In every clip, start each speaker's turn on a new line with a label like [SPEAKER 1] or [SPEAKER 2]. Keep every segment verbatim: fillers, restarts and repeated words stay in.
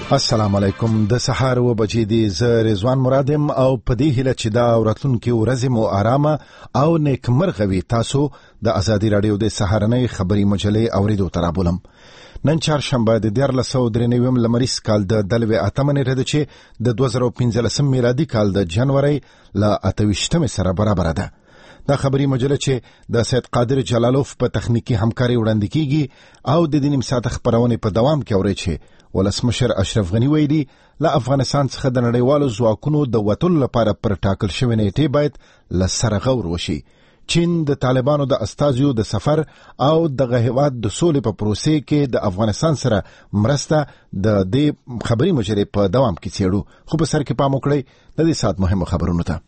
[SPEAKER 1] السلام علیکم. د سحر و بجې دی ز رضوان مرادم او پدې هله چې دا ورتلونکو ورځې مو آرامه او نیکمرغوي. تاسو د ازادي رادیو د سحرنۍ خبري مجلې اوریدو ترابولم. نن چهارشنبه د دیارلس سوه درې نوي لمریز کال د دلوي اتمنې رده چې د دوه زره پنځلسم میلادي کال د جنوري ل اتهویشتمې سره برابر ده. دا خبري مجله چې د سید قادر جلالوف په تخنیکی همکاري وړاندې کیږي او د دې نیم ساعت خبرونه په دوام کې اوري چې ولسمشر اشرف غنی ویلي له افغانستان څخه د نړیوالو ځواکونو د وټل لپاره پر ټاکل شوی نیټه باید لسره غور وشي. چین د طالبانو د استازیو د سفر او د غهواد د سولې په پروسې کې د افغانستان سره مرسته د دې خبري مجلې په دوام کې څېړو. خو په سر کې پام وکړئ د دې سات مهمه خبرونه ته.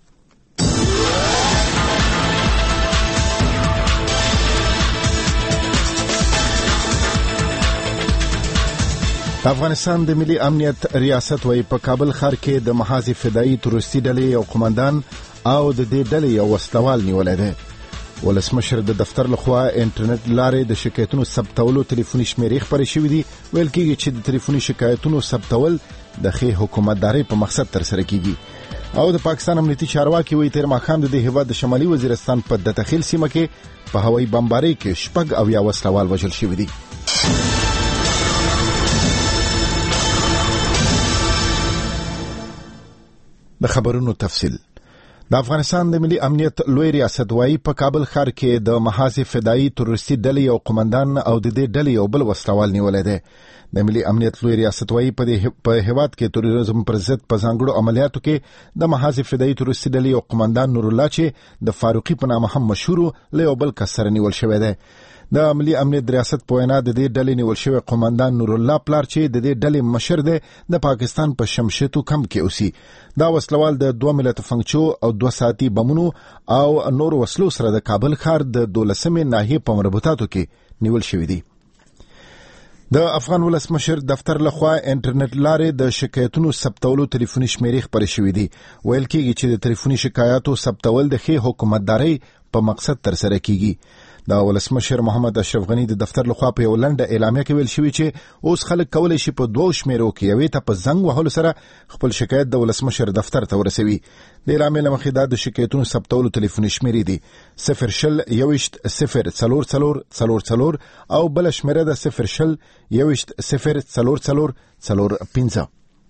[SPEAKER 1] افغانستان د ملي امنیت ریاست وای په کابل ښار کې د محاذ فدایي تروریستي ډلې یو قومندان او د دې ډلې یو وسلوال نیولې ده. ولسمشر د دفتر لخوا انټرنیټ لارې د شکایتونو ثبتولو ټلیفوني شمیرې خبرې شوې دي. ویل کېږي چې د ټلیفوني شکایتونو ثبتول د ښې حکومتداري په مقصد ترسره کیږي. او د پاکستان امنیتي چارواکي وایي تیر ماښام د دې هیواد د شمالي وزیرستان په دتخیل سیمه کې په هوایي بمبارۍ کې شپږ او یا وسلوال وژل شوي دي. د خبرونو تفصیل. د افغانستان د ملي امنیت لوی ریاست وایي په کابل ښار کې د محاذ فدایي تروریستي ډلې یو قومندان او د دې ډلې یو بل وسلوال نیولې ده. د ملي امنیت لوی ریاست وایي په هیواد کې تروریزم پر ضد په ځانګړو عملیاتو کې د محاذ فدایي تروریستي ډلې یو قومندان نور الله چې د فاروقي په نامه هم مشهور له یو بل کس سره نیول شوی دی. د ملي امنیت ریاست په وینا د دې ډلې نیول شوی قومندان نور الله پلار چې د دې ډلې مشر دی د پاکستان په شمشتو کم کې اوسي. دا وسلوال د دوه ملت فنکچو او دوه ساعتي بمونو او نور وسلو سره د کابل ښار د دولسمې ناحیې په مربوطاتو کې نیول شوی دی. د افغان ولسمشر دفتر لخوا انټرنیټ لارې د شکایتونو ثبتولو ټلیفوني شمیرې خبرې شوې دي. ویل کېږي چې د ټلیفوني شکایاتو ثبتول د ښې حکومتدارۍ په مقصد ترسره کیږي. دا ولسمشر محمد اشرف غنی د دفتر لخوا په یو لنډه اعلامیه کې ویل شوی چې اوس خلک کولای شي په دوه شمیرو کې یوې ته په زنګ وهلو سره خپل شکایت د ولسمشر دفتر ته ورسوي. د اعلامیې له مخې دا د شکایتونو ثبتولو ټلیفوني شمیرې دي صفر شل یوشت صفر څلور څلور څلور څلور او بل شمیره د صفر شل یوشت صفر څلور څلور څلور پنځه.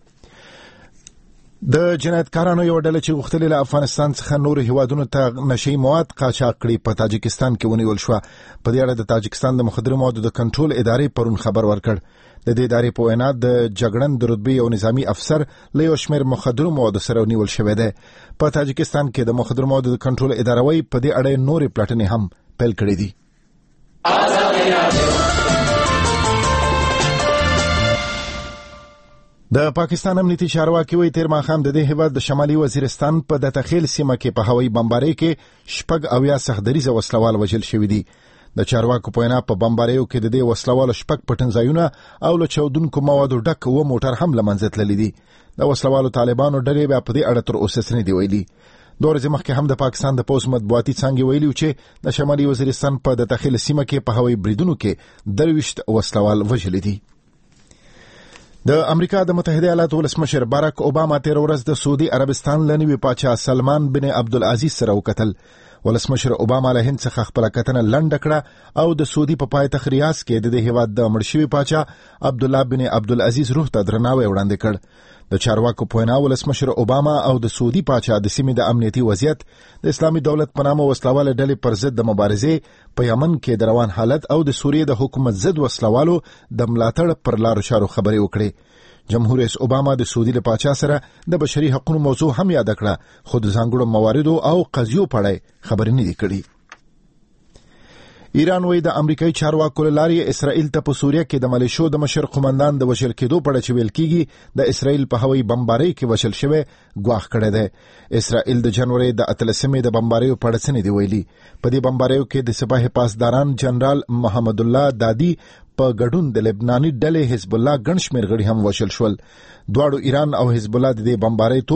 [SPEAKER 1] د جنایتکارانو یو ډله چې غوښتل له افغانستان څخه نور هیوادونو ته نشئی مواد قاچاق کړي په تاجکستان کې ونیول شو. په دې اړه د تاجکستان د مخدره موادو د کنټرول ادارې پرون خبر ورکړ. د دې ادارې په وینا د جګړن د رتبې یو نظامی افسر له یو شمېر مخدره موادو سره نیول شوی دی. په تاجکستان کې د مخدره موادو د کنټرول ادارې وایي په دې اړه نورې پلټنې هم پیل کړې دي. د پاکستان امنیتي چارواکي وایي تیر ماښام د دې هیواد د شمالي وزیرستان په دتخیل سیمه کې په هوایي بمبارۍ کې شپږ او یا سخدریزه وسلوال وژل شوي دي. د چارواکو په وینا په بمباریو کې د دې وسلوالو شپږ پټنځایونه او له چاودونکو موادو ډک و موټر هم له منځه تللي دي. د وسلوالو طالبانو ډلې بیا په دې اړه تر اوسه څه نه دي ویلي. دوه ورځې مخکې هم د پاکستان د پوځ مطبوعاتي څانګې ویلي چې د شمالي وزیرستان په دتخیل سیمه کې په هوایي بریدونو کې درویشت وسلوال وژلي دي. د امریکا د متحده ایالاتو ولسمشر باراک اوباما تیر ورځ د سعودي عربستان له نوي پاچا سلمان بن عبدالعزیز سره وکتل. ولسمشر اوباما له هند څخه خپل کتنه لنډه کړه او د سعودي په پایتخت ریاض کې د دې هیواد د مړ شوي پاچا عبدالله بن عبدالعزیز روح ته درناوی وړاندې کړ. د چارواکو په وینا ولسمشر اوباما او د سعودي پاچا د سیمې د امنیتي وضعیت د اسلامي دولت په نامه وسلواله ډلې پر ضد د مبارزې په یمن کې د روان حالت او د سوریې د حکومت ضد وسلوالو د ملاتړ پر لارو چارو خبرې وکړې. جمهور رئیس اوباما د سعودي له پاچا سره د بشري حقوقو موضوع هم یاد کړه، خو د ځانګړو مواردو او قضیو په اړه خبرې نه دي کړې. ایران وایي د امریکایي چارواکو له لارې اسرائیل ته په سوریه کې د ملیشو د مشر قومندان د وژل کېدو په اړه چې ویل کېږي د اسرائیل په هوایي بمبارۍ کې وژل شوی ګواښ کړی دی. اسرائیل د جنوري د اتلسمې د بمباریو په اړه څه نه دي ویلي. په دې بمباریو کې د سپاه پاسداران جنرال محمد الله دادي په ګډون د لبناني ډلې حزب الله ګڼ شمېر غړي هم وژل شول. دواړو ایران او حزب الله د دې بمبارۍ تور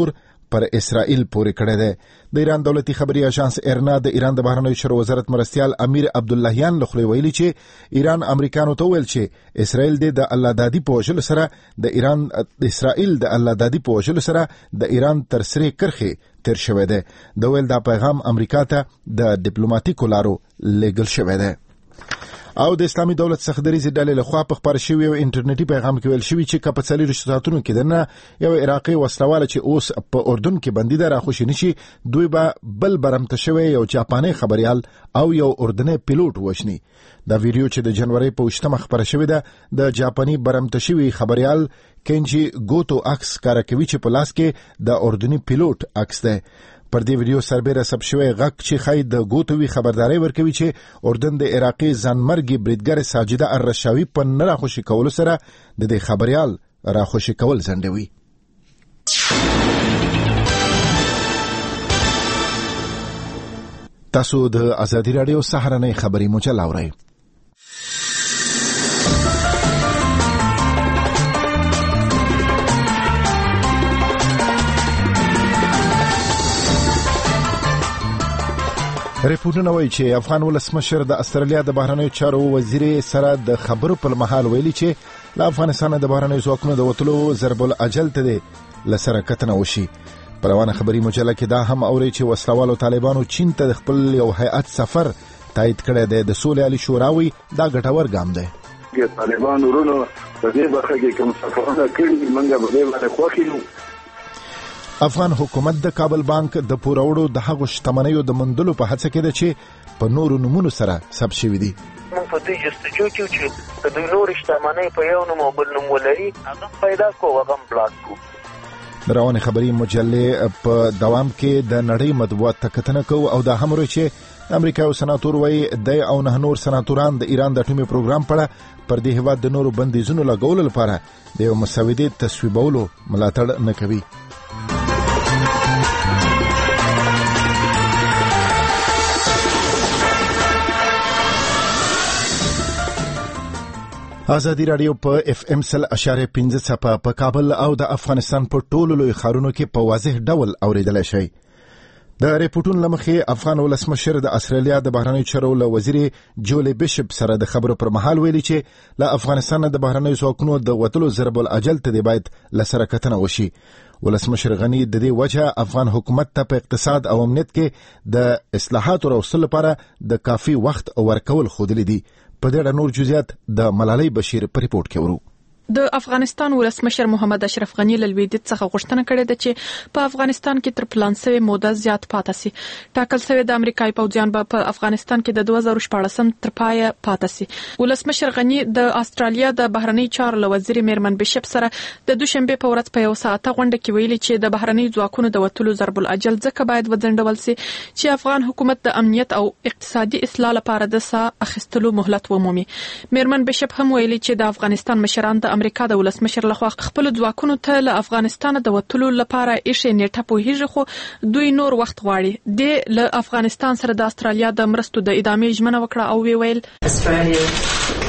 [SPEAKER 1] پر اسرائیل پورې کړی دی. د ایران دولتي خبري اژانس ایرنا د ایران د بهرنیو چارو وزارت مرستیال امیر عبداللهیان له خولې ویلي چې ایران امریکانو ته ویل چې اسرائیل د الله دادي په وژلو سره د ایران د اسرائیل د الله دادي په وژلو سره د ایران تر سرې کرښې تیر شوی دی. د ویل دا پیغام امریکا ته د ډیپلوماټیکو لارو لیږل شوی دی. او د اسلامي دولت څخه د ریزې ډلې لخوا په خپاره شوي یو انټرنیټي پیغام کې ویل شوي چې که په څلېرویشتو ساعتونو کې دننه یو عراقي وسلواله چې اوس په اردن کې بندي ده راخوشي نشي، دوی به بل برمته شوی یو جاپاني خبریال او یو اردني پیلوټ وژني. دا ویډیو چې د جنوري په اوومه خبره شوې ده د جاپاني برمته شوي خبریال کینجی ګوتو عکس ښکاره کوي چې په لاس کې د اردني پیلوټ عکس ده. پر دې ویډیو سربېره ثبت شوی غږ چې ښایي د ګوتوي خبرداري ورکوي چې اردن د عراقي ځانمرګي بریدګر ساجده الرشاوي په نه راخوشي کولو سره د دې خبریال راخوشي کول ځنډوي. تاسو د ازادي راډیو سهارنۍ خبري مجله اورئ. ریپورټونه وایي چې افغان ولسمشر د استرالیا د بهرنیو چارو وزیر سره د خبرو پر مهال ویلي چې له افغانستان د بهرنیو ځواکونو د وتلو ضرب الاجل ته له سره کتنه وشي. په روانه خبري مجله کې دا هم اوري چې وسلوالو طالبانو چین ته د خپل یو هیئت سفر تایید کړی دی. د سولې عالی شوراوي دا ګټور ګام دی.
[SPEAKER 2] طالبان ورونو په دې برخه کې کوم سفرونه کړي موږ به دې باندې خوښ یو.
[SPEAKER 1] افغان حکومت د کابل بانک د پوروړو د هغو شتمنیو د مندلو په هڅه کې ده چې په نورو نمونو سره ثبت شوي دي.
[SPEAKER 3] موږ په دې جستجو کې چې د دوی نورې شتمنۍ په یو نوم او بل نوم ولري هغه پیدا کو هغه بلاک کو.
[SPEAKER 1] د روانې خبري مجلې په دوام کې د نړۍ مطبوعات ته کتنه کوو او دا هم وایي چې امریکا او سناتور وایي دی او نه نور سناتوران د ایران د اټومي پروګرام په اړه پر دې هیواد د نورو بندیزونو لګولو لپاره د یو مسودې تصویبولو ملاتړ نه کوي. ازادي راډیو په اف ام سل اشاره پنځه څپه په کابل او د افغانستان په ټولو لوی ښارونو کې په واضح ډول اوریدل شي. د ریپورټونو لمخې افغان ولسمشر د استرالیا د بهرنیو چارو له وزیر جولي بیشپ سره د خبرو پر مهال ویلي چې له افغانستان د بهرنیو ځواکونو د وتلو ضرب الاجل ته باید له سره کتنه وشي. ولسمشر غنی د دې وجه افغان حکومت ته په اقتصاد او امنیت کې د اصلاحاتو راوستلو لپاره د کافي وخت ورکول ښودلي دي. په دې اړه نور جزئیات د ملالۍ بشیر په ریپورت کې ورو.
[SPEAKER 4] د افغانستان ولسمشر محمد اشرف غنی له لویدیځ څخه غوښتنه کړې ده چې په افغانستان کې تر پلان شوی موده زیات پاتې شي. ټاکل شوی د امریکایي پوځیان په افغانستان کې د دوه زره شپاړسم تر پایه پاتې شي. ولسمشر غنی د استرالیا د بهرنی چارو له وزیر میرمن بیشپ سره د دوشنبه په ورځ په یو ساعته غونډه کې ویلي چې د بهرنی ځواکونو د وتلو ضرب الاجل ځکه باید وځنډول شي چې افغان حکومت د امنیت او اقتصادي اصلاح لپاره د سا اخیستلو مهلت ومومي. میرمن بیشپ هم ویلي چې د افغانستان مشران د امریکا د ولسمشر لخوا خپل ځواکونو ته له افغانستان د وتلو لپاره ایښې نیټه پوهیږي خو دوی نور وخت غواړي. د له افغانستان سره د استرالیا د مرستو د ادامې ژمنه وکړه او وی ویل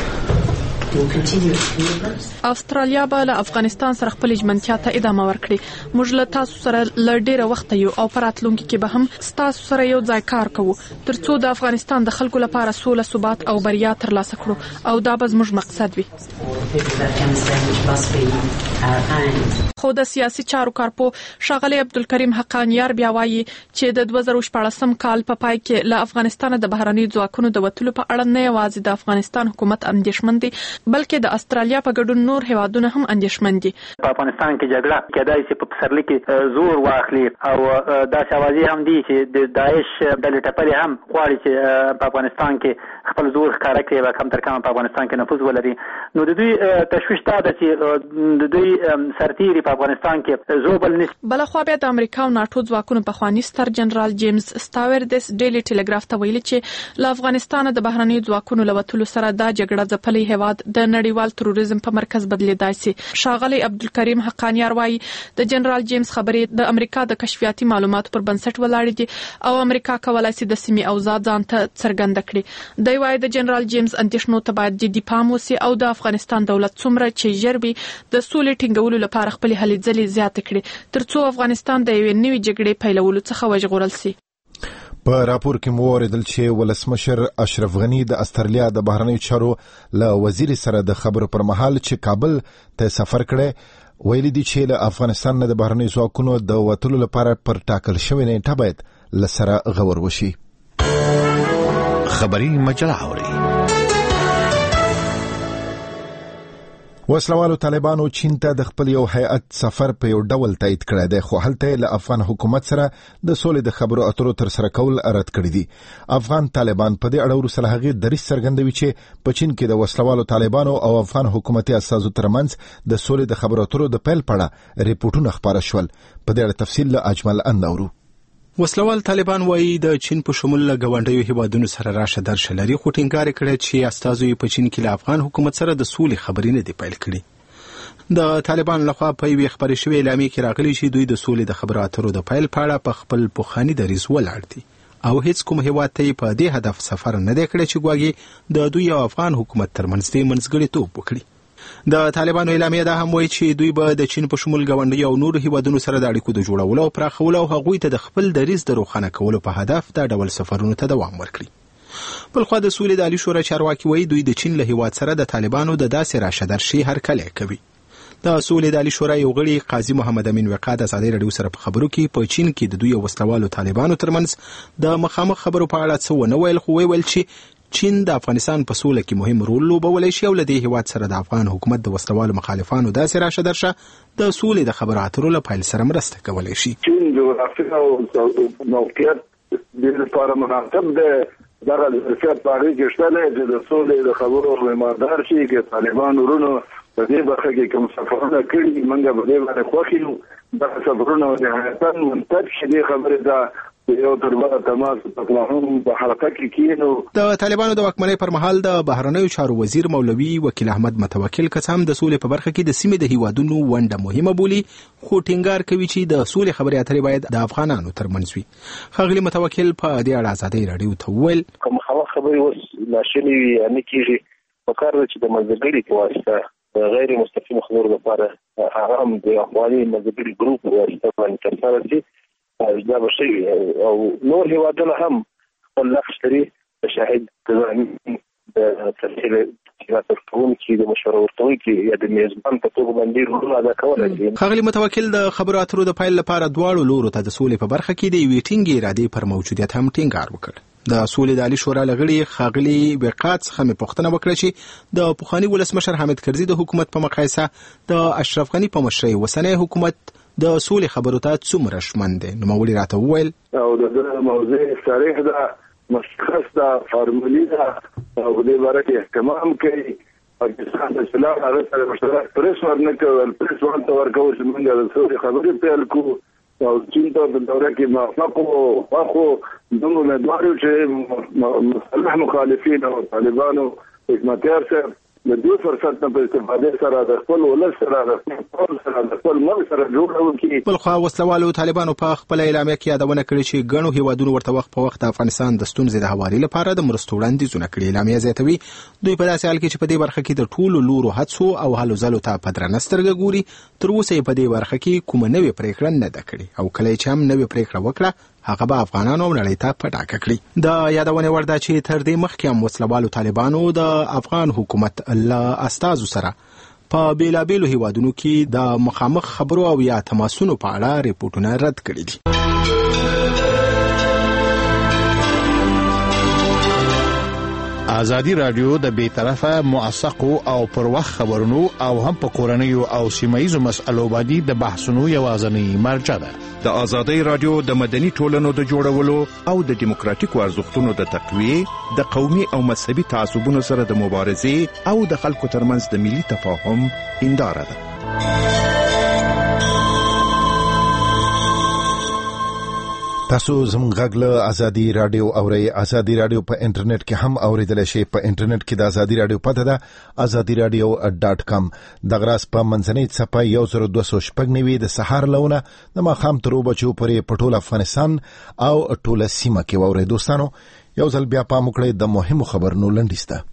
[SPEAKER 4] استرالیا به له افغانستان سره خپل ژمنتیا ته ادامه ورکړي. موږ له تاسو سره ل ډیره وخت یو او پراتلونکو کې به هم تاسو سره یو ځای کار کوو ترڅو د افغانستان د خلکو لپاره سوله، ثبات او بریا ترلاسه کړو او دا به زموږ مقصد وي. خو د سیاسي چارو کارپو ښاغلی عبدالکریم حقانیار بیا وایي چې د دوه زره شپاړسم کال په پای کې له افغانستان د بهرني ځواکونو د وتلو په اړه نه یوازې د افغانستان حکومت اندېښمن دی بلکې د استرالیا په ګډون نور هیوادونه هم اندېښمن دي.
[SPEAKER 5] په افغانستان کې جګړه کېدای شي په پسرلي کې زور واخلي او دا شوازي هم دي چې د داعش ډلې ټپلې هم غواړي چې په افغانستان کې خپل زور ښکاره کړي او کم تر کمه په افغانستان کې نفوذ ولري. نو د دوی تشویش دا ده چې د دوی سرتیري په افغانستان کې زوبل نشي.
[SPEAKER 4] بل خو بیا د امریکا او ناتو ځواکونو په خواني ستر جنرال جیمز ستاوردس ډیلی ټیلیګراف ته ویلي چې له افغانستان د بهرني ځواکونو لوتلو سره دا جګړه ځپلې هیواد د نړیوال تروریزم په مرکز بدلیدای شي. ښاغلی عبدالکریم حقانیار وایي د جنرال جیمز خبرې د امریکا د کشفیاتي معلوماتو پر بنسټ ولاړې دي او امریکا کولای شي د سیمې اوضاع ځان ته څرګند کړي. دی وایي باید د جنرال جیمز اندېښنو ته باید جدي پام وشي او د افغانستان دولت څومره چې ژر به د سولې ټینګولو لپاره خپل هلې ځلې زیات کړي ترڅو افغانستان د یوې نوې جګړې پیلولو څخه وژغورل شي.
[SPEAKER 1] په راپور کې مو اوریدل چې ولسمشر اشرف غنی د استرالیا د بهرنیو چارو له وزیر سره د خبرو پر مهال چې کابل ته سفر کړي ویلي دي چې له افغانستان نه د بهرنیو ځواکونو د وټلو لپاره پر ټاکل شوی نیټه باید لسره غور وشي.
[SPEAKER 6] خبري مجله اوري.
[SPEAKER 1] وسلوالو طالبانو چین ته د خپل یو هیئت سفر په یو ډول تایید کړی دی خو هلته له افغان حکومت سره د سولې د خبرو اترو تر سره کول رد کړی دي. افغان طالبان په دې اړه وروسته هغه دریځ څرګندوي چې په چین کې د وسلوالو طالبانو او افغان حکومتي اساسو ترمنځ د سولې د خبرو اترو د پیل پړه ریپورتونه خبره شول. په دې اړه تفصیل له اجمل اندورو.
[SPEAKER 7] وسلوال طالبان وایي د چین په شمول له ګاونډیو هیوادونو سره راشه درشه لري خو ټینګار کړی چې استازو په چین کې له افغان حکومت سره د سولې خبرې نه دی پیل کړي. د طالبان لخوا په یوې خبرې شوې اعلامیه کې راغلي چې دوی د سولې د خبرو اترو د پیل په اړه په خپل پخواني دریځ ولاړ دي او هیڅ کوم هیواد ته په دې هدف سفر نه دی کړی چې ګواګي د دوی او افغان حکومت ترمنځ د منځګړیتوب وکړي. د طالبانو اعلامیه دا هم وایي چې دوی به د چین په شمول ګاونډیو او نورو هیوادونو سره د اړیکو د جوړولو او پراخولو او هغوی ته د خپل دریځ د روښانه کولو په هدف دا ډول سفرونو ته دوام ورکړي. بلخوا د سولې د عالی شورا چارواکي وایي دوی د چین له هیواد سره د طالبانو د داسې راشه درشي هرکلی کوي. د سولې د عالی شورا یو غړي قاضي محمد امین وقا د ازادي رادیو سره په خبرو کې په چین کې د دوی وسلوالو طالبانو ترمنځ د مخامخ خبرو په اړه څه ونه ویل خو ویل چې چین د افغانستان په سوله کې مهم رول لوبولی شي او له دې هیواد سره د افغان حکومت د وسلوالو مخالفانو داسې راشه درشه د سولې د خبرو اترو له پیل سره مرسته کولی شي.
[SPEAKER 2] چین جغرافیه او موقعیت د لپاره مناسب دی دغه ظرفیت په هغې کې شته دی چې د سولې د خبرو معماردار شي چې طالبان ورونو په دې برخه کې کوم سفرونه کړي موږ په دې باندې خوښ یو دغه سفرونه نهایتاً منتج شي دې خبرې ته یو تر بله تماس تقلاهم په حلقه کې کینو.
[SPEAKER 7] د طالبانو د واکمنۍ پر مهال د بهرنیو چارو وزیر مولوي وکیل احمد متوکل که څه هم د سولې په برخه کې د سیمې د هیوادونو ونډه مهمه بولي خو ټینګار کوي چې د سولې خبرې اترې باید د افغانانو ترمنځ وي. ښاغلي متوکل په دې اړه ازادي رادیو ته وویل
[SPEAKER 3] کوم خبرې اوس ناشونې وي یا نه کېږي پکار ده چې د منځګړي په واسطه د غیر مستقیمو خبرو لپاره هغه هم د افغاني منځګړي ګروپ په واسطه باندې ترسره شي دا به شي او نور هیوادونه هم خپل نقش لري د شاهد د تسهیل کوونکي د مشوره ورکوونکي یا د میزبان په توګه باندې رول ادا کولی شي.
[SPEAKER 7] ښاغلي متوکل د خبرو اترو د پیل لپاره دواړو لورو ته د سولې په برخه کې د یوې ټینګې ارادې پر موجودیت هم ټینګار وکړ. د سولې د عالی شورا لغړي ښاغلي وقا څخه مې پوښتنه وکړه چې د پخواني ولسمشر حامد کرزي د حکومت په مقایسه د اشرف غني په مشرۍ اوسنی حکومت د سولې خبرو ته څومره شمن دی. نوموړي راته وویل
[SPEAKER 2] او د دې موضوع صریح ده مشخص ده فارمولي ده او په دې باره کې اهتمام کوي. پاکستان د اسلام هغه سره مشترک پریس ورنه کول پریس ورته ورکول چې موږ د سولې خبرې پیل کوو او چین ته په دوره کې موافق او خو دومره امیدوار یو چې مسلح مخالفین او طالبانو حکمتیار صاحب د دې فرصت نه په استفاده سره د خپل ولس سره د خپل سره د خپل ملک سره جوړول کی.
[SPEAKER 7] بلخوا وسلوالو طالبانو په خپل اعلامیه کې یادونه کړې چې ګڼو هیوادونو ورته وخت په وخت د افغانستان د ستونزې د هواري لپاره د مرستو وړاندیزونه کړي. اعلامیه زیاتوي دوی په داسې حال کې چې په دې برخه کې د ټولو لورو هڅو او هلو ځلو ته په درنه سترګه ګوري تر اوسه یې په دې برخه کې کومه نوې پرېکړه نه ده کړې او کله چې هم نوې پرېکړه وکړه هغه به افغانانو او نړۍ ته په ډاګه کړي. د یادونې وړ ده چې تر دې مخکې هم وسلوالو طالبانو د افغان حکومت له استازو سره په بیلابیلو هیوادونو کې د مخامخ خبرو او یا تماسونو په اړه ریپورتونه رد کړي دي.
[SPEAKER 6] ازادي رادیو د بیطرفه موثقو او پر وخت خبرونو او هم په کورنیو او سیمایي مسألو باندې د بحثونو یوازینی مرجع ده.
[SPEAKER 8] د ازادي رادیو د مدني ټولنو د جوړولو او د دیموکراتیکو ارزښتونو د تقویه د قومي او مذهبي تعصبونو سره د مبارزې او د خلکو ترمنځ د ملي تفاهم هنداره ده.
[SPEAKER 1] تاسو زموږ غږ له ازادي رادیو اورئ. ازادي رادیو په انټرنیټ کې هم اوریدل شي. په انټرنیټ کې د ازادي رادیو پته ده ازادي رادیو ډاټ کام. د غراس په منځنۍ صفحه یو زر دوه سوه شپږ نوي د سهار لونه د ماښام تر اوبه چې پورې په ټول افغانستان او ټوله سیمه کې واورئ. دوستانو یو ځل بیا پام وکړئ د مهمو خبرونو لنډیز ته.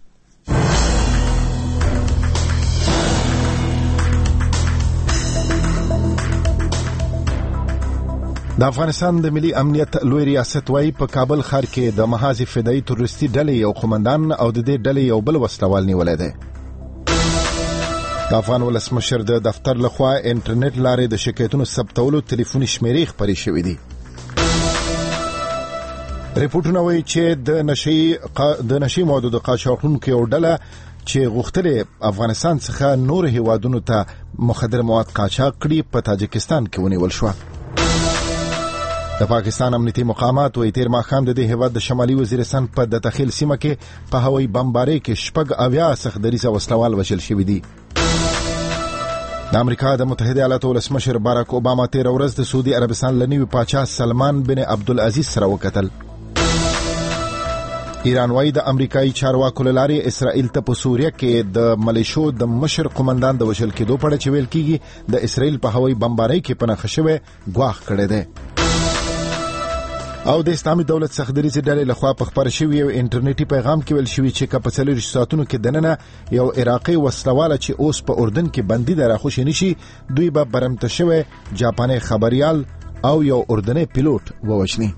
[SPEAKER 1] د افغانستان د ملي امنیت لوی ریاست وايي په کابل ښار کې د محاذ فدایي تروریستي ډلې یو قومندان او د دې ډلې یو بل وسلوال نیولی دی. د افغان ولسمشر د دفتر لخوا انټرنیټ لارې د شکایتونو ثبتولو ټلیفوني شمیرې خپرې شوې دي. ریپورټونه وایي چې د نشي د نشي موادو د قاچاقونکو یو ډله چې غوښتلې افغانستان څخه نور هیوادونو ته مخدر مواد قاچاق کړي په تاجکستان کې ونیول شو. د پاکستان امنیتي مقامات وایي تیر ماښام د دې هیواد د شمالي وزیرستان په د تخیل سیمه کې په هوایي بمبارۍ کې شپږ اویا سختدریزه وسلوال وژل شوي دي. د امریکا د متحده ایالاتو ولسمشر باراک اوباما تیر ورځ د سعودي عربستان له نوي پاچا سلمان بن عبدالعزیز سره وکتل. ایران وايي د امریکایي چارواکو له لارې اسرائیل ته په سوریه کې د ملیشو د مشر قومندان د وژل کېدو په اړه چې ویل کېږي د اسرائیل په هوایي بمبارۍ کې په نښه شوی ګواښ کړی دی. او د اسلامي دولت سختدریزې ډلې لخوا په خپاره شوي یو انټرنیټي پیغام کې ویل شوي چې که په څلوېښتو ساعتونو کې دننه یو عراقي وسلواله چې اوس په اردن کې بندي دی راخوشي نشي، دوی به برمته شوی جاپاني خبريال او یو اردني پیلوټ ووژني.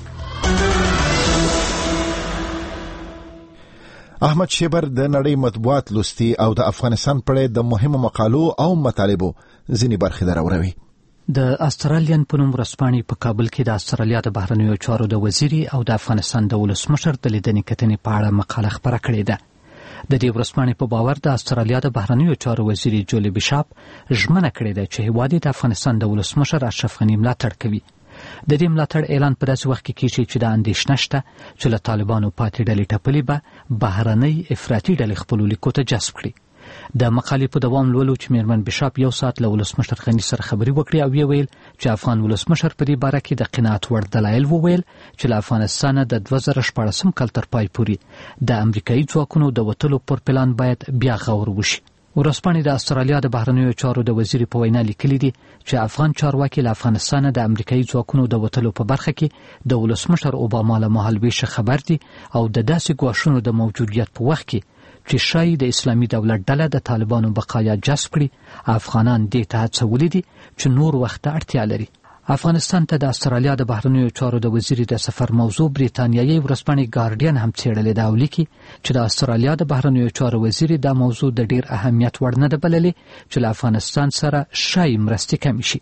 [SPEAKER 1] احمد شیبر د نړۍ مطبوعات لوستي او د افغانستان په اړه د مهمو مقالو او مطالبو ځینې برخې دراوروي.
[SPEAKER 9] د استرالیان په نوم ورځپاڼې په کابل کې د استرالیا د بهرنیو چارو د وزیري او د افغانستان د ولسمشر د لیدنې کتنې په اړه مقاله خپره کړې ده. د دې ورځپاڼې په باور د استرالیا د بهرنیو چارو وزیري جولي بیشاپ ژمنه کړې ده چې هیواد د افغانستان د ولسمشر اشرف غني ملاتړ کوي. د دې ملاتړ اعلان په داسې وخت کې کیږي چې د اندېښنه شته چې له طالبانو پاتې ډلې ټپلې به بهرنۍ افراطي ډلې خپلو لیکو ته جذب کړي. د مقالې په دوام لولو چې میرمن بیشاپ یو ساعت له ولسمشر غني سره خبرې وکړې او یې ویل چې افغان ولسمشر په دې باره کې د قناعت وړ دلایل وویل چې له افغانستانه د دوه زره شپاړسم کال تر پای پورې د امریکایي ځواکونو د وتلو پر پلان باید بیا غور وشي. ورځپاڼې د استرالیا د بهرنیو چارو د وزیري په وینا لیکلي دي چې افغان چارواکي له افغانستانه د امریکایي ځواکونو د وتلو په برخه کې د ولسمشر اوباما له مهالویشه خبر دي او د داسې ګواښونو د موجودیت په وخت کې چې شاید د اسلامي دولت ډله د طالبانو بقایا جذب کړي، افغانان دې ته هڅولي دي چې نور وخت ته اړتیا لري. افغانستان ته د استرالیا د بهرنیو چارو د وزیري د سفر موضوع بریتانیایي ورځپاڼې ګارډین هم څېړلې ده او لیکي چې د استرالیا د بهرنیو چارو وزیري دا موضوع د ډیر اهمیت وړ نه ده بللې چې له افغانستان سره شای مرستې کمې شي.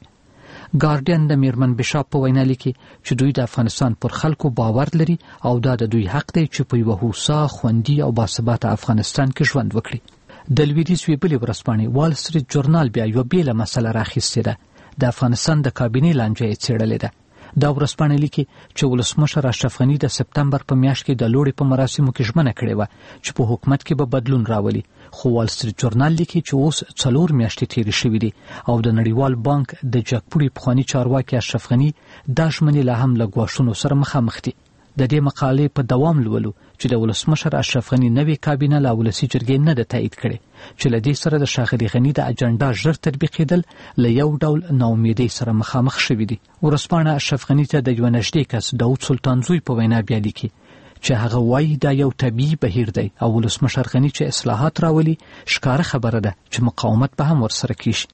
[SPEAKER 9] ګارډین د میرمن بیشاپ په وینا لیکي چې دوی د افغانستان پر خلکو باور لري او دا د دوی حق دی چې په یوه هوسا، خوندي او باثباته افغانستان کې ژوند وکړي. د لویدیځ یوې بلې ورځپاڼې وال سټریټ جورنال بیا یوه بیله مسله راخیستې ده. د افغانستان د کابینې لانجه یې څېړلې ده. دا ورځپاڼې لیکي چې ولسمشر اشرف غني د سپتمبر په میاشت کې د لوړې په مراسمو کې ژمنه کړې وه چې په حکومت کې به بدلون راولي، خو وال سټریټ جورنال لیکي چې اوس څلور میاشتې تېرې شوې دي او د نړیوال بانک د جګپوړي پخواني چارواکي اشرف غني دا ژمنې لا هم له ګواښونو سره مخامخ دي. د دې مقالې په دوام لولو چې د ولسمشر اشرف غني نوې کابینه له ولسي جرګې نه ده تایید کړې چې له دې سره د ښاغلي غني د اجنډا ژر تطبیقېدل له یو ډول ناامیدۍ سره مخامخ شوي دي. ورځپاڼه اشرف غني ته د یوه نږدې کس داود سلطان زوی په وینا بیا لیکي چې هغه وایي دا یو طبیعي بهیر دی او ولسمشر غني چې اصلاحات راولي ښکاره خبره ده چې مقاومت به هم ورسره کیږي.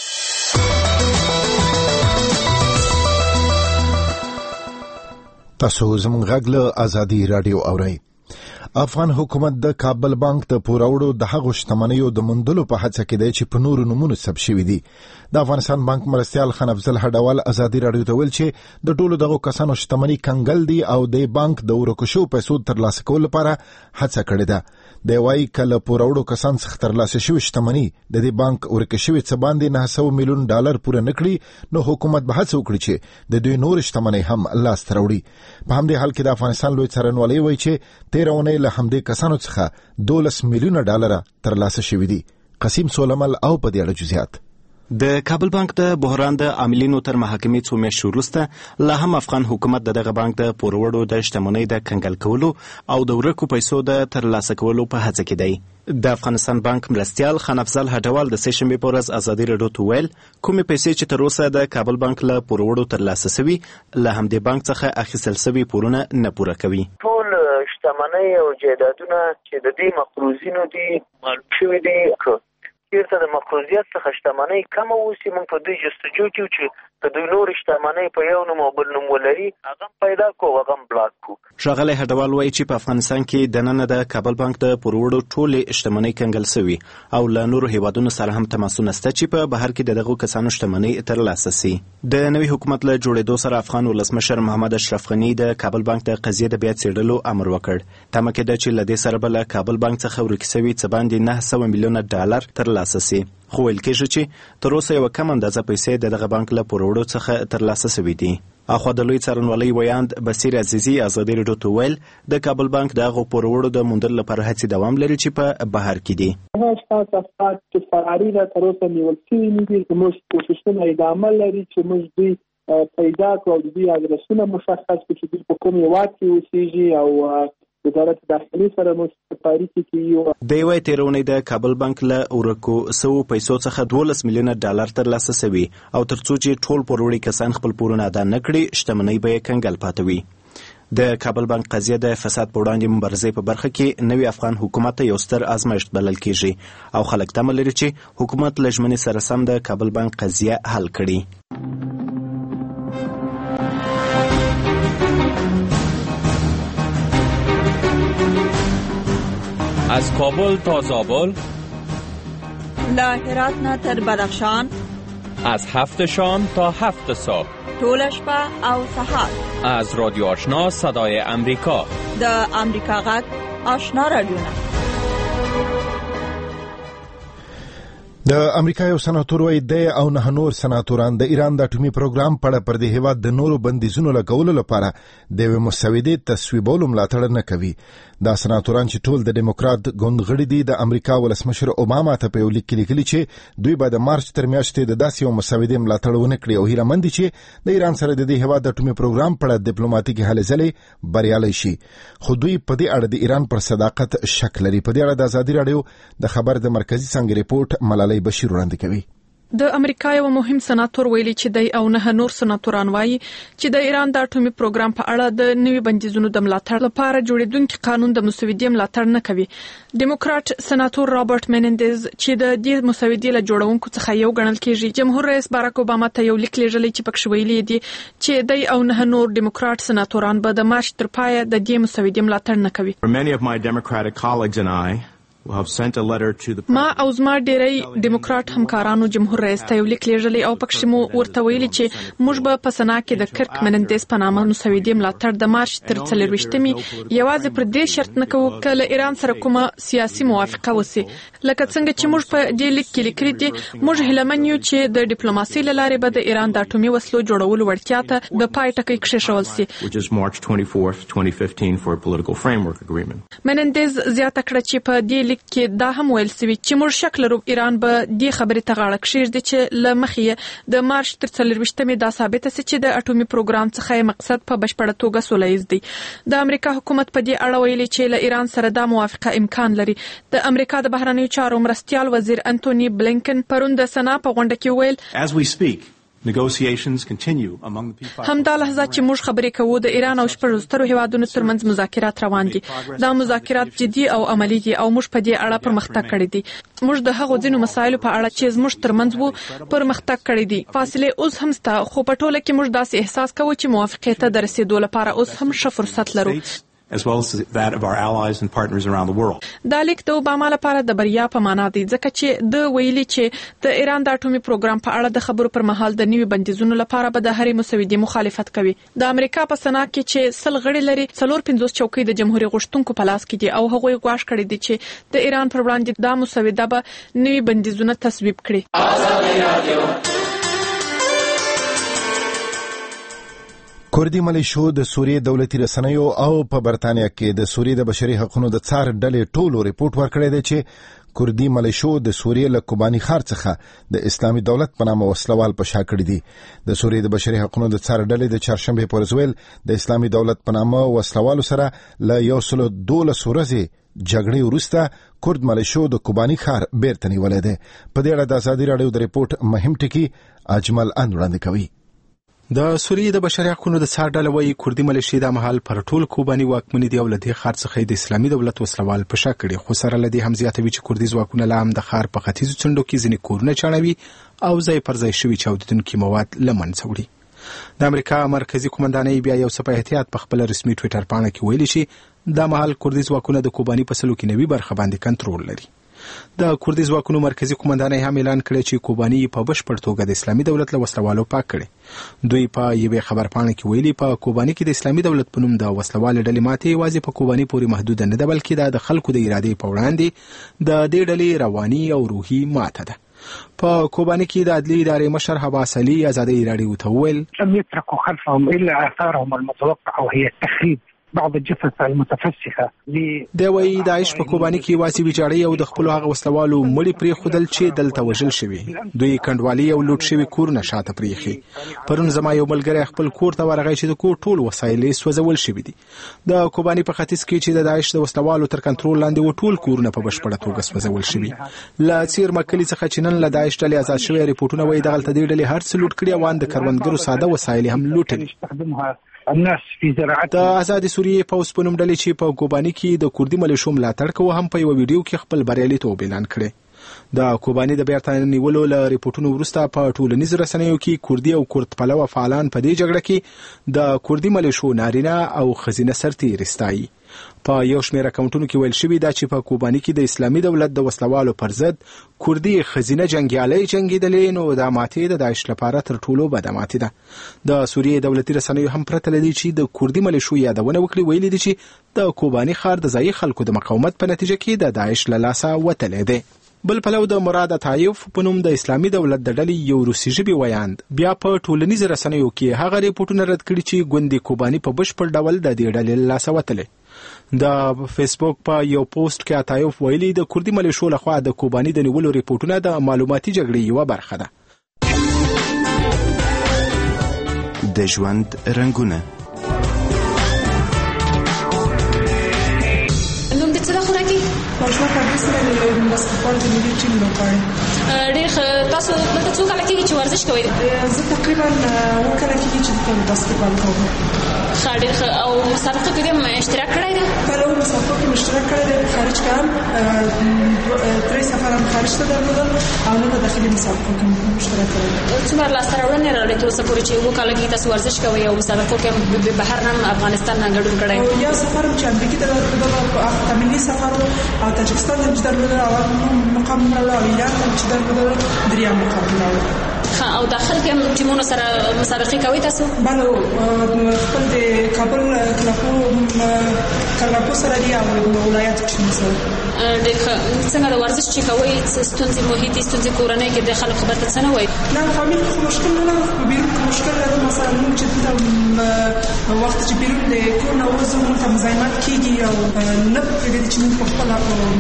[SPEAKER 1] تاسو زموږ غږ له ازادي رادیو اورئ. افغان حکومت د کابل بانک د پوروړو د هغو شتمنیو د موندلو په هڅه کې دی چې په نورو نومونو ثبت شوي دي. د افغانستان بانک مرستیال خان افضل هډوال ازادي رادیو ته ویل چې د ټولو دغو کسانو شتمني کنګل دي او د بانک د ورکو شوو پیسو ترلاسه کولو لپاره هڅه کړې ده. دی وایي که له پوروړو کسان څخه ترلاسه شوې شتمني د دې بانک ورکه شوې څه باندې نهه سوه میلیون ډالر پوره نه کړي نو حکومت به هڅه وکړي چې د دوی نور شتمنۍ هم لاسته راوړي. په همدې حال کې د افغانستان لوی څارنوالۍ وایي چې تېره اونۍ له همدې کسانو څخه دولس میلیونه ډالره ترلاسه شوي دي. قسیم سولمل او په دې اړه جزئیات.
[SPEAKER 10] د کابل بانک د بحران د عاملینو تر محاکمې څو میاشتې وروسته لا هم افغان حکومت د دغه بانک د پوروړو د شتمنۍ د کنګل کولو او د ورکو پیسو د ترلاسه کولو په هڅه کې دی. د افغانستان بانک مرستیال خان افضل هډوال د سه شنبې په ورځ ازادي راډیو ته ویل کومې پیسې چې تر اوسه د کابل بانک له پوروړو ترلاسه شوي له همدې بانک څخه اخیستل شوي پورونه نه پوره کوي.
[SPEAKER 3] ټول
[SPEAKER 11] شتمنۍ او جایدادونه چې د دې مقروضینو دي معلوم شوي دي چېرته د مقروضیت څخه شتمنۍ کمه اوسي موږ په دوی جستجو کې چې که دوی نورې شتمنۍ په یو نوم او بل نوم ولري هغه هم پیدا کړو هغه هم بلاک کړو.
[SPEAKER 10] ښاغلی هډوال وایي چې په افغانستان کې دننه د کابل بانک د پوروړو ټولې شتمنۍ کنګل سوي او له نورو هیوادونو سره هم تماسونه شته چې په بهر کې د دغو کسانو شتمنۍ ترلاسه سي. د نوي حکومت له جوړېدو سره افغان ولسمشر محمد اشرف غني د کابل بانک د قضیې د بیا څېړلو امر وکړ. تمه کېده چې له دې سره به له کابل بانک څخه ورکې سوي څه باندې نه سوه میلیونه ډالر ترلاسه سي، خو ویل کېږي چې تر اوسه یوه کم اندازه پیسې د دغه بانک له پوروړو څخه ترلاسه سوي دي. اخوا د لوی څارنوالۍ ویاند بصیر عزیزي ازادي راډیو ته ویل د کابل بانک د هغو پوروړو د موندلو لپاره هڅې دوام لري چې په بهر کې دي.
[SPEAKER 12] هغه اشخاص افراد چې فراري را تر اوسه نیول شوي نه دي، زموږ کوښښونه ادامه لري چې موږ دوی پیدا کړو او د دوی ادرسونه مشخص کړو چې دوی په کوم هېواد کې اوسېږي او وزارت داخلي سره موږ په تاریخي کې یو.
[SPEAKER 10] د یوې تېرې اونۍ د کابل بانک له ورکو سوو پیسو څخه دولس میلیونه ډالر ترلاسه سوي او تر څو چې ټول پوروړي کسان خپل پورونه ادا نه کړي شتمنۍ به یې کنګل پاته وي. د کابل بانک قضیه د فساد په وړاندې مبارزې په برخه کې نوي افغان حکومت ته یو ستر ازمایښت بلل کېږي او خلک تمه لري چې حکومت له ژمنې سره سم د کابل بانک قضیه حل کړي.
[SPEAKER 13] از کابل تا زابل،
[SPEAKER 14] له هرات نه تر بدخشان،
[SPEAKER 13] از هفت شام تا هفت صبح،
[SPEAKER 14] ټوله شپه او سهار،
[SPEAKER 13] از رادیو آشنا صدای امریکا،
[SPEAKER 14] د امریکا غږ آشنا رادیو.
[SPEAKER 1] د امریکا یو سناتور وایي دی او نه نور سناتوران د ایران د اټومي پروګرام په اړه پر دې هېواد د نورو بندیزونو لګولو لپاره د یوې مسودې تصویبولو ملاتړ نه کوي. دا سناتوران چې ټول د ډیموکرات ګوند غړي دي د امریکا ولسمشر اوباما ته په یو لیک کې لیکلي چې دوی به د مارچ تر میاشتې د داسې یو مسودې ملاتړ ونه کړي او هیله مند دي چې د ایران سره د دې هېواد د اټومي پروګرام په اړه ډیپلوماټیکې هلې ځلې بریالۍ شي. خو دوی په دې اړه د ایران پر صداقت شک لري. په دې اړه د ازادي راډیو د خبر د مرکزي څانګې ریپورټ ملالۍ بشیر وړاندې کوي.
[SPEAKER 4] د امریکا یو مهم سناتور ویلي چې د او نه نور سناتوران وایي چې د ایران د اټومي پروګرام په اړه د نوي بندیزونو د ملاتړ لپاره جوړېدونکي قانون د مسودې ملاتړ نه کوي. ډیموکرات سناتور رابرټ مینندز چې د دې مسودې له جوړونکو څخه یو ګڼل کېږي جمهور رئیس باراک اوباما ته یو لیک لیږلی چې پکې ویلي دي چې د او نه نور ډیموکرات سناتوران به د مارچ تر پایه د دې مسودې ملاتړ نه کوي.
[SPEAKER 15] Many of my Democratic colleagues and I
[SPEAKER 4] ما او زما ډیری ډیموکرات همکارانو جمهور رئیس ته یو لیک لیږلی او پکې مو ورته ویلي چې موږ به په سنا کې د کرک منندز په نامه مسودې ملاتړ د مارچ تر څلرویشتمې یوازې پر دې شرط نه کوو چې له ایران سره کومه سیاسي موافقه وسی. لکه څنګه چې موږ په دې لیک کې لیکلي دي موږ هیلهمن یو چې د ډیپلوماسۍ له لارې به د ایران د اټومي وسلو جوړولو وړتیا ته د پای ټکی کېښودل سي. منندز زیاته کړه چې په دې لیک کې دا هم ویل سوي چې موږ شک لرو ایران به دې خبرې ته غاړه کېږدي چې له مخې د مارچ تر څلرویشتمې دا ثابته سي چې د اټومي پروګرام څخه مقصد په بشپړه توګه سوله ییز دی. د امریکا حکومت په دې اړه ویلي چې له ایران سره دا موافقه امکان لري. د امریکا د بهرنیو چارو مرستیال وزیر انټونی بلینکن پرون د سنا په غونډه کې ویل
[SPEAKER 15] As we speak negotiations continue among the P five.
[SPEAKER 4] همدا لحظه چې موږ خبرې کوو د ایران او شپږ سترو هیوادونو ترمنځ مذاکرات روان دي. دا مذاکرات جدي او عملی دي او موږ په دې اړه پرمختګ کړی دی. موږ د هغو ځینو مسایلو په اړه چې زموږ ترمنځ وو پرمختګ کړی دی. فاصله اوس هم ستا خو په ټوله کې موږ داسې احساس کوو چې موافقت ته د رسیدو لپاره اوس هم ښه فرصت لرو.
[SPEAKER 15] as well as that of our allies and partners around the world.
[SPEAKER 4] دا لیک د اوباما لپاره د بریا په معنا دی ځکه چې د ویلي چې د ایران د اټومي پروګرام په اړه د خبرو پر مهال د نوي بندیزونو لپاره به د هرې مسودې مخالفت کوي. د امریکا په سنا کې چې سل غړي لري څلور پنځوس چوکۍ د جمهوریت غوښتونکو په لاس کې دي او هغوی غواړي کړی دي چې د ایران پر وړاندې دا مسوده به نوي بندیزونه تصویب کړي. ازادي رادیو
[SPEAKER 1] کردي ملیشو د سوریې دولتي رسنیو او په برتانیا کې د سوریې د بشري حقوقو د څار ډلې ټولو ریپورت ورکړی دی چې کردي ملیشو د سوریې له کوباني ښار څخه د اسلامي دولت په نامه وسلوال په شا کړي دي. د سوریې د بشري حقوقو د څار ډلې د چهارشنبې په ورځ ویل د اسلامي دولت په نامه وسلوالو سره له یو سل دولس ورځې جګړې وروسته کرد ملیشو د کوباني ښار بیرته نیولی دی. په دې اړه د ازادي راډیو د ریپورت مهم ټکی اجمل اند وړاندې کوي.
[SPEAKER 7] د سوریې د بشري حقوقو د څار ډله وایي کوردي ملیشې د مهال پر ټول کوباني واکمني دی او له دې ښار څخه د اسلامي دولت وسلوال په شا کړي، خو سره له دې هم زیاتوي چې کوردي ځواکونه لا هم د ښار په ختیځو څنډو کې ځینې کورونه چاڼوي او ځای پر ځای شوي چاودېدونکي مواد له منځه وړي. د امریکا مرکزي قومندانۍ بیا یو څه په احتیاط په خپله رسمي ټویټر پاڼه کې ویلي چې دا مهال کوردي ځواکونه د کوباني په سلو کې نوي برخه باندې کنټرول لري. د کوردي ځواکونو مرکزي قومندانۍ هم اعلان کړی چې کوباني په بشپړ توګه د اسلامي دولت له وسلوالو پاک کړي. دوی په یوې خبرپاڼه کې ویلي په کوباني کې د اسلامي دولت په نوم د وسلوالې ډلې ماتې یوازې په کوباني پورې محدوده نه ده، بلکې دا د خلکو د ارادې په وړاندې د دې ډلې رواني او روحي ماته ده. په کوباني کې د عدلي ادارې مشر حباس علي ازادۍ راډیو ته وویل
[SPEAKER 16] لم يتركوا خلفهم الا اثارهم المتوقعه وهي التخريب بعض الجثث المتفسخه.
[SPEAKER 7] د وی داعش په کوباني کې واسي ویجاړي او د خپل هغه وسلوالو مړي پرې خودل چې دلته وژل شوی، دوی کندوالي او لوټ شوی کورونه شاته پریخي. پرون زما یو ملګری خپل کور ته ورغی چې د کور ټول وسایل سوځول شوی دي. د کوباني په ختیځ کې چې د داعش د وسلوالو تر کنټرول لاندې و ټول کورونه په بشپړه توګه سوځول شوی. لا چیر مکلی څخه چې نن له داعش ډلې آزاد شوی ریپورتونه وایي دغه ته د ډلې هر څه لوټ کړي او د کروندګرو ساده وسایل هم لوټل.
[SPEAKER 16] الناس في زراعت
[SPEAKER 7] د آزاد سوریې پوس په نوم ډلې چې په کوباني کې د کوردي ملیشو ملاتړ کوي هم په یو ویډیو کې خپل بریالیتوب اعلان کړی. د کوباني د بیرته نیولو له ریپورتونو وروسته په ټولنیزو رسنیو کې کوردي او کورد پلوه فعالان په دې جګړه کې د کوردي ملیشو نارینه او ښځینه سرتیري ستایي. په یو شمېر اکاونټونو کې ویل شوي دا چې په کوباني کې د اسلامي دولت د وسلوالو پر ضد کوردي ښځینه جنګیالۍ جنګېدلې، نو دا ماتې د داعش لپاره تر ټولو بده ماتې ده. د سوریې دولتي رسنیو هم پرته له دې چې د کوردي ملیشو یادونه وکړي ویلي دي چې د کوباني ښار د ځایي خلکو د مقاومت په نتیجه کې د داعش له لاسه وتلی دی. بل پلو د مراد طایف په نوم د اسلامي دولت د ډلې یو روسي ژبې ویاند بیا په ټولنیزو رسنیو کې هغه ریپورتونه رد کړي چې ګوندې کوباني په بشپړ ډول د دې ډلې له لاسه وتلی. د فیسبوک په یو پوسټ کې طایف ویلي د کوردي ملیشو لخوا د کوباني د نیولو ریپورتونه د معلوماتي جګړې یوه برخه ده.
[SPEAKER 10] د ژوند رنګونه
[SPEAKER 17] نوم دې څه ده خوراکي؟
[SPEAKER 18] ماشومه پردیس سره د باسکټبال د ملي ټیم لوبغاړی.
[SPEAKER 17] ډېر تاسو دلته څو کاله کېږي چې ورزش کوئ؟
[SPEAKER 18] زه تقریبا اووه کاله کېږي چې دلته باسکټبال کوم.
[SPEAKER 17] ښه ډېر ښه. او مسابقه کې دې اشتراک کړی دی؟
[SPEAKER 18] بله او مسابقه کې اشتراک کړی دی. خارج کړم درې سفر هم خارج ته درلودل او نه د داخلي مسابقو کې اشتراک کړی دی.
[SPEAKER 17] څومره لاسته راوړنې راوړې تر اوسه پورې چې اووه کاله کې تاسو ورزش کوئ او مسابقو کې هم بهر نه افغانستان نه ګډون کړی؟
[SPEAKER 18] یو سفر چې امریکې ته درلودل تمریني سفر او تاجکستان هم چې درلودل اول مقام راوړل او ایران هم چې درلودل دریم مقام راوړل.
[SPEAKER 17] او داخل کې هم ټیمونو سره مسابقې کوي تاسو؟
[SPEAKER 18] بله خپل د کابل کلاپو کلاپو سره دی او ولایاتو کې سره.
[SPEAKER 17] ډېر ښه. څنګه د ورزش چې کوئ ستونزې محیطي ستونزې کورنۍ کې د خلکو خبر ته څه نه وایي؟
[SPEAKER 18] نه فامیل کې خو مشکل نه لرم، په بیرون کې مشکل لرم. مثلا موږ چې دلته وخت چې بیرون د کور نه وځو موږ ته مزاحمت کېږي او نه پرېږدي چې موږ پخپله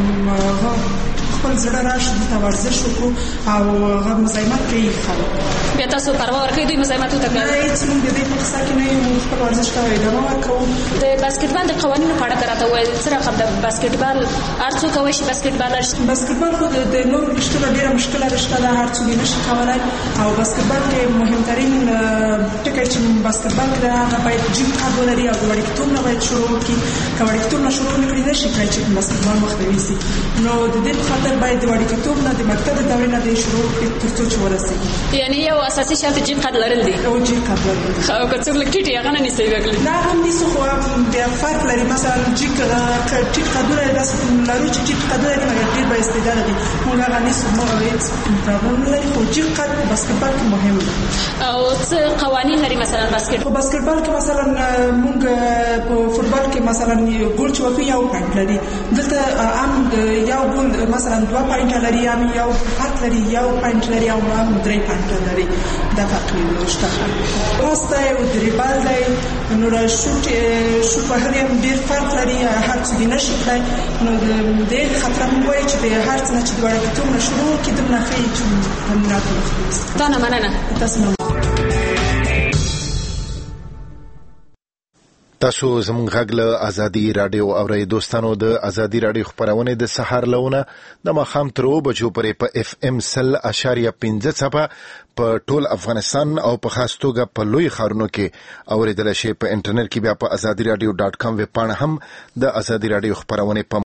[SPEAKER 18] خپل زړه راشي دلته ورزش وکړو او هغه مزاحمت کوي خلک.
[SPEAKER 17] بیا تاسو پروا ورکوئ دوی مزاحمت ورته کوي؟
[SPEAKER 18] نه هېڅ موږ د دې په قصه کې نه یو، خپل ورزش ته ادامه ورکوو.
[SPEAKER 17] د باسکټبال د قوانینو په اړه راته ووایئ. څه رقم د باسکټبال هر څوک کولی شي باسکټبال راشي؟
[SPEAKER 18] باسکټبال خو د نورو رشتو نه ډېره مشکله رشته ده، هر څوک یې نشي کولی. او باسکټبال کې مهمترین ټکی چې باسکټبال کې ده هغه باید جیم کارت ولري او د وړکتوب نه باید شروع وکړي. که وړکتوب نه شروع ونه کړي نشي کولی چې باسکټبال مخته یوسي. نو د دې په خاطر باید د وړکتوب نه د مکتب د دورې نه د شروع کړي تر څو چې ورسېږي.
[SPEAKER 17] یعنې یو اساسي شرط جیم کارت لرل دي؟
[SPEAKER 18] او جیم کارت لرل دي.
[SPEAKER 17] او که څوک لږ ټیټ یې هغه نه نیسي وکړي؟
[SPEAKER 18] نه هم نیسو خو بیا فرق لري. مثلا جیم ټیټ قدونه داسې لرو چې ټیټ قدونه دي مګر ډېر بااستعداده دي، موږ هغه نیسو، هېڅ پرابلم نه لري. خو جیم کارت په باسکټبال کې مهم دی.
[SPEAKER 17] او څه قوانین لري مثلا باسکټ؟
[SPEAKER 18] په باسکټبال کې مثلا موږ په فوټبال کې مثلا ګول چې وکړو یو پوینټ لري. دلته عام یو ګول مثلا دوه پوینټه لري، عام یو فرق لري، یو پوینټ لري او عام درې پوینټه لري. دا فرق شته. پاس دی او دریبال دی، نو د شوټ شوټ وهل هم ډېر فرق لري، هر څوک یې نشي کړی. نو د دې خاطر موږ وایو چې د هر څه نه چې د وړکتوب نه شروع کړي دومره ښه چې تمرینات وکړي.
[SPEAKER 17] تا نه مننه.
[SPEAKER 18] تاسو نه.
[SPEAKER 1] تاسو زموږ غږ له ازادي رادیو اورئ. دوستانو د ازادي رادیو خبرونه د سحر لونه د ماښام تر اوو بجو پورې په اف ام سل اشاریه پنځه څپه په ټول افغانستان او په خاص توګه په لوی ښارونو کې اوریدل شي. په انټرنیټ کې بیا په ازادي رادیو ډاټ کام ویب پاڼه هم د ازادي رادیو خبرونه په